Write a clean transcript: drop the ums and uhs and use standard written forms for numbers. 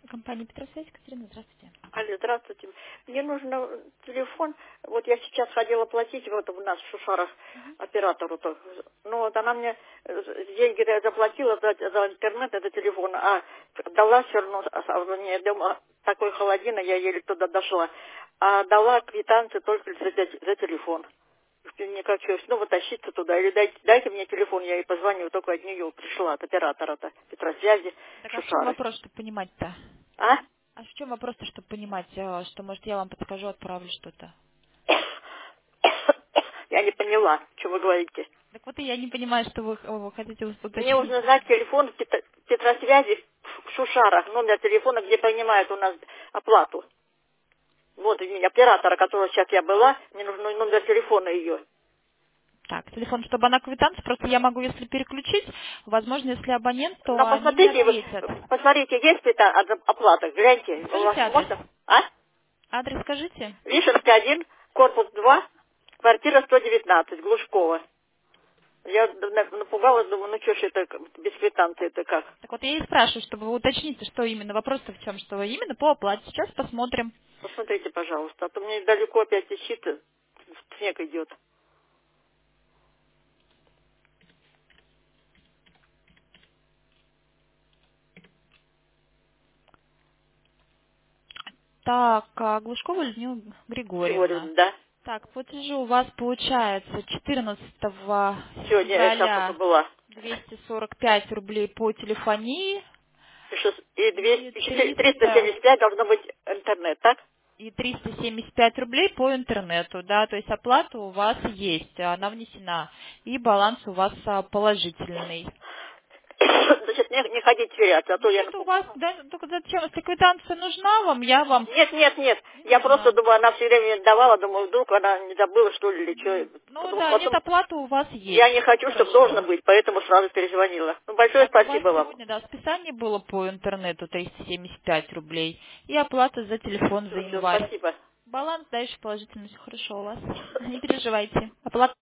Компания Петросвязь, Екатерина, здравствуйте. Алло, здравствуйте. Мне нужен телефон. Вот я сейчас ходила платить вот у нас в Шушарах оператору. Ну вот она мне деньги я заплатила за интернет, это телефон, а дала все равно, мне дома такой холодина, я еле туда дошла. А дала квитанцию только за телефон. Никак что, снова тащиться туда. Или дайте мне телефон, я ей позвоню, только от нее пришла, от оператора-то, Петросвязи, Так а в чем Шушары. вопрос, чтобы понимать-то? А? А в чем вопрос-то, чтобы понимать, что, может, я вам подскажу, отправлю что-то? Я не поняла, что вы говорите. Так вот и я не понимаю, что вы хотите Мне уточнить. нужно знать телефон Петросвязи в Шушарах, номер телефона, где принимают у нас оплату. Вот у меня оператора, которого сейчас я была, мне нужен номер телефона ее. Так, телефон, чтобы она квитанцию, просто я могу, если переключить, возможно, если абонент, то Но они не посмотрите, ответят. посмотрите, есть ли это оплата, гляньте, у вас Скажите адрес. можно? А? Адрес скажите. Вишенка 1, корпус 2, квартира 119, Глушкова. Я напугалась, думаю, ну что ж это без квитанции, это как? Так вот я и спрашиваю, чтобы вы уточните, что именно, вопрос-то в чем, что именно по оплате. Сейчас посмотрим. Посмотрите, пожалуйста, а то мне далеко опять ищит, снег идет. Так, Глушкова Людмила Григорьевна. Григорьевна, да? Так, платежи у вас получается 14 Сегодня я сейчас только февраля была. 245 рублей по телефонии И и 300 375 должно быть интернет, так? и 375 рублей по интернету, да, то есть оплата у вас есть, она внесена, и баланс у вас положительный. Значит, не ходить теряться, а то я Нет, у вас, да, только зачем, если квитанция нужна вам, я вам Нет, нет, нет. не Я просто нужна. думаю, она все время давала, думаю, вдруг она не забыла, что ли, или что. Ну Потому что да, нет, потом оплата у вас я есть, не все хочу, чтобы должно хорошо. быть, поэтому сразу перезвонила. Ну, большое Так, у вас спасибо вам. сегодня, да, списание было по интернету 375 рублей и оплата за телефон за Все, январь. спасибо. Баланс дальше положительный, все хорошо у вас. Не переживайте. Оплата